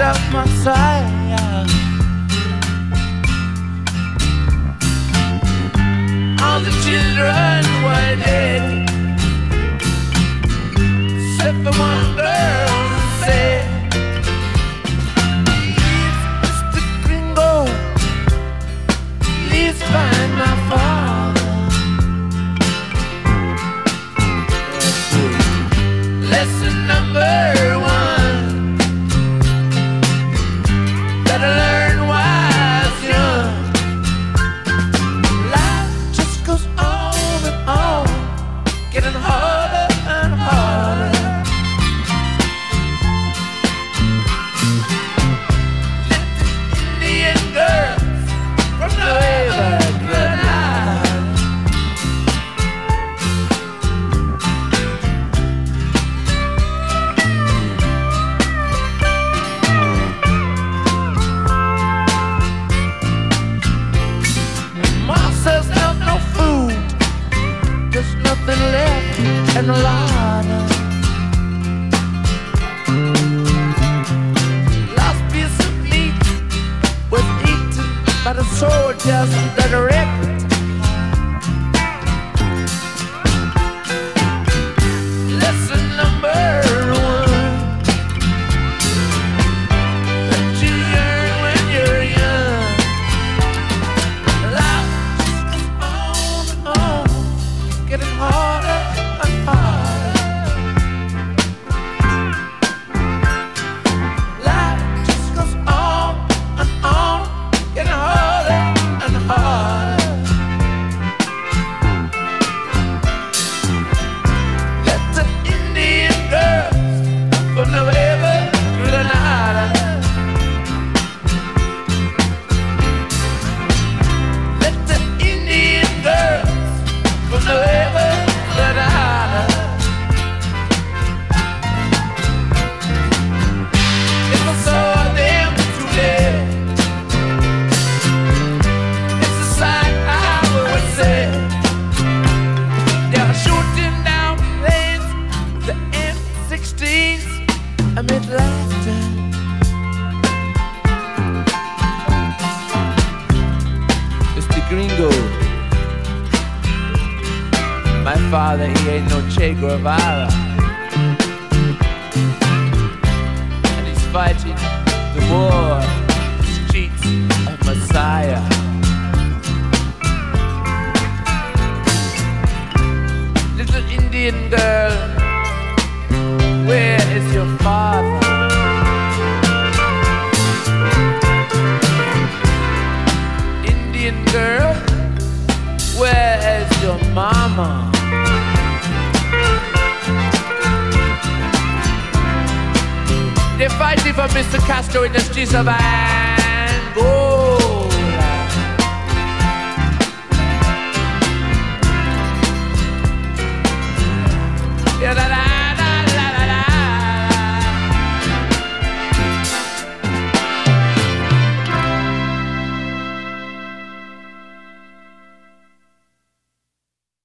of Messiah. All the children were dead, except for one girl who said, "Please, Mr. Gringo, please find my father." Lesson number one that I learned while I was young. Life just goes on and on, getting harder and harder. Indian girls from the river Granada. Mom says there's no food, there's nothing left in the larder. Last piece of meat was eaten by the soldiers that wrecked. Lesson number one that you learn when you're young. Life just goes on and on, getting harder and harder. Life just goes on and on, getting harder and harder. Let the Indian girls from the river Granada. Let the Indian girls from the river Granada. If I saw them today, it's a sight I would say. They are shooting down planes with the M16s amid laughter. Mr. Gringo, my father, he ain't no Che Guevara, and he's fighting the war in the streets of Messiah. Little Indian girl, where is your father? Indian girl, where is your mama? They're fighting for Mr. Castro in the streets of Angola.